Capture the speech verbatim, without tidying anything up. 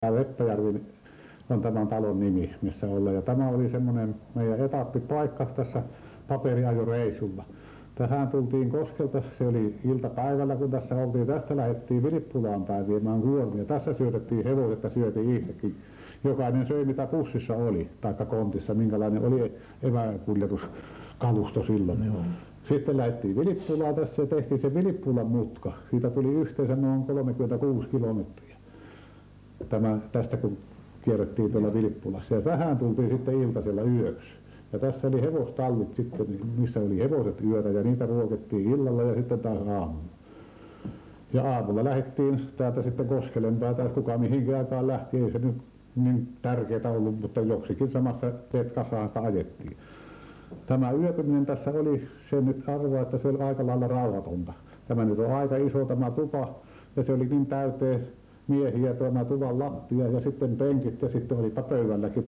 Leppäjärvi on tämän talon nimi, missä ollaan. Ja tämä oli semmoinen meidän etappipaikka tässä paperiajoreissulla. Tähän tultiin Koskelta, se oli iltapäivällä kun tässä oltiin. Tästä lähdettiin Vilippulaan päin viemään kuormia. Tässä syötettiin hevoset ja syötiin itsekin. Jokainen söi mitä pussissa oli, taikka kontissa, minkälainen oli eväkuljetuskalusto silloin. Joo. Sitten lähdettiin Vilippulaan tässä ja tehtiin se Vilippulan mutka. Siitä tuli yhteensä noin kolmekymmentäkuusi kilometriä. Tämä, tästä kun kierrettiin tuolla Vilippulassa. Ja tähän tultiin sitten iltasella yöksi. Ja tässä oli hevostallit sitten, missä oli hevoset yötä ja niitä ruokittiin illalla ja sitten taas aamulla. Ja aamulla lähdettiin täältä sitten Koskelen päätä, kuka mihinkin aikaan lähti. Ei se nyt niin tärkeää ollut, mutta joksikin samassa tetkassahan sitä ajettiin. Tämä yöpyminen tässä oli se nyt arvoa, että se oli aika lailla rauhatonta. Tämä nyt on aika iso tämä tupa ja se oli niin täyteen miehiä tämä tuvan lattia ja sitten penkit ja sitten olipa pöydälläkin